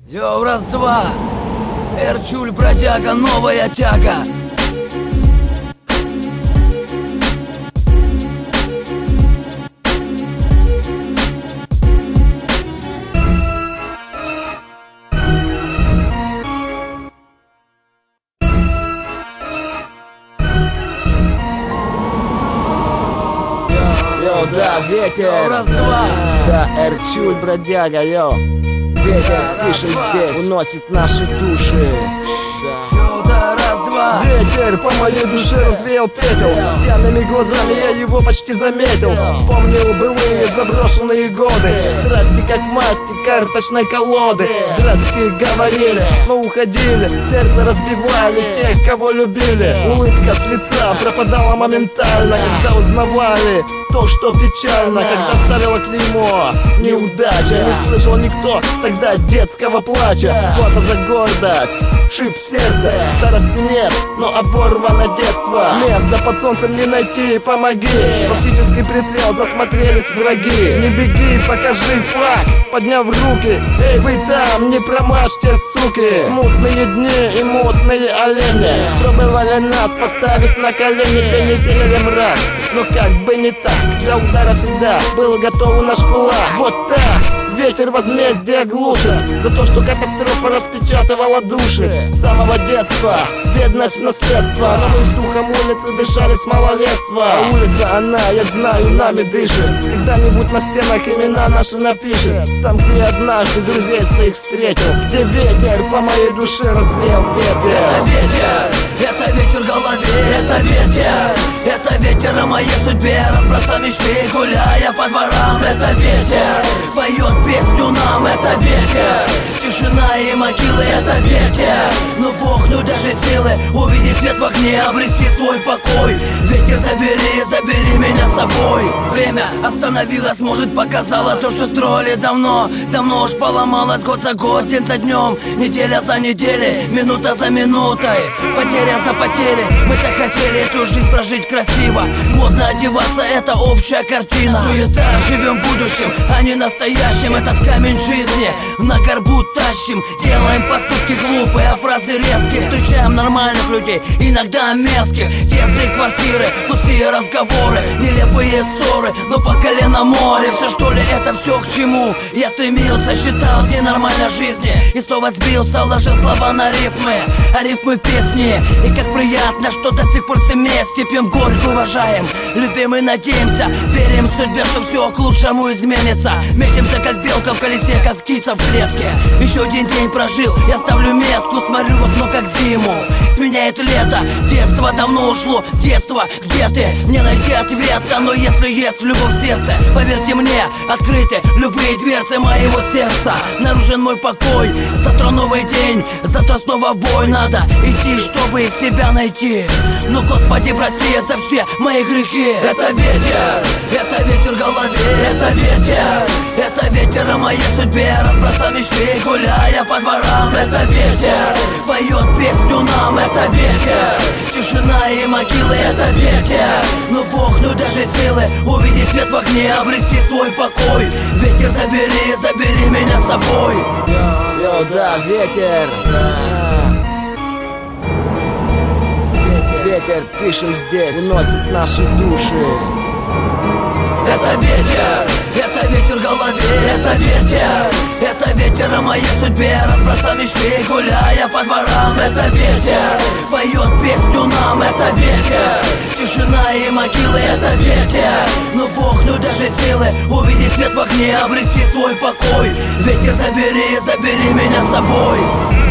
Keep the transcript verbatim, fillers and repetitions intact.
Йоу, раз-два, Эрчуль, бродяга, новая тяга. Йоу, да, ветер. Йоу, раз-два. Да, Эрчуль, бродяга, йоу. Ветер, пишет здесь, уносит наши души. Да. Йоу, да, раз-два. Ветер по моей душе развеял пепел. Пьяными глазами я его почти заметил. Вспомнил былые заброшенные годы. Страсти как масти карточной колоды. Здравствуйте говорили, но уходили. Сердце разбивали тех, кого любили. Улыбка с лица пропадала моментально, когда узнавали то, что печально, когда ставила клеймо неудача. Не слышал никто тогда детского плача. Плата за гордость, шип в сердце. Старости нет, но оборвано детство. Место под солнцем не найти, помоги. Практически прицел, засмотрелись враги. Не беги, покажи факт, подняв руки. Эй, вы там, не промажьте, суки. Смутные дни и мутные олени пробовали нас поставить на колени. Пени сеяли мрак, но как бы не так. Для удара всегда был готов наш кулак. Вот так ветер возмездия глушит за то, что катастрофа распечатывала души. С самого детства бедность в наследство. Но мы с духом улицы дышали с малолетства. Улица она, я знаю, нами дышит. Когда-нибудь на стенах имена наши напишет. Там, где однажды друзей своих встретил, где ветер по моей душе развеял пепел. Это ветер, это ветер в голове, это ветер. Это ветер о моей судьбе, разбросав мечты, гуляя по дворам. Это ветер, поет песню нам, это ветер. Тишина и могилы, это ветер. Но Бог, ну даже силы увидеть свет в огне, обрести свой покой. Ветер, забери, забери меня с собой. Время остановилось, может показало то, что строили давно. Давно уж поломалось год за год, день за днем, неделя за неделей, минута за минутой, потеря за потерей. Мы так хотели эту жизнь прожить красиво. Модно одеваться, это общая картина. Суета, живем будущим, а не настоящим. Этот камень жизни на горбу тащим. Делаем поступки глупые, а фразы резкие. Встречаем нормальных людей, иногда мерзких. Тесные квартиры, пустые разговоры, нелепые ссоры, но по колено море. Все что ли это все к чему? Я стремился, считал дни нормальной жизни, и снова сбился, ложил слова на рифмы, а рифмы песни. И как приятно, что до сих пор все вместе пьем горько, уважаем, любим и надеемся. Верим в судьбе, что все к лучшему изменится. Метимся как белка в колесе, как птица в клетке. Еще один день прожил, я ставлю метку, смотрю в окно как зиму сменяет лето. Детство давно ушло, детство, где ты? Не найти ответа, но если есть любовь в сердце, поверьте мне, открыты любые дверцы моего сердца. Нарушен мой покой, завтра новый день, завтра снова в бой. Надо идти, чтобы себя найти. Но Господи, прости за все мои грехи. Это ветер, это ветер в голове, это ветер. Это ветер о моей судьбе, разбросав мечты, гуляя по дворам. Это ветер, поет песню нам, это ветер. Тишина и могилы, это ветер. Но Бог, ну даже силы увидеть свет в огне, обрести свой покой. Ветер, забери, забери меня с собой. Йоу, да, ветер. Ветер, пишем здесь, уносит наши души. Это ветер, это ветер в голове, это ветер. Это ветер о моей судьбе, разбросав мечты, гуляя по дворам. Это ветер, поет песню нам, это ветер. Тишина и могилы, это ветер. Но Бог, ну даже силы увидеть свет в огне, обрести свой покой. Ветер, забери, забери меня с собой.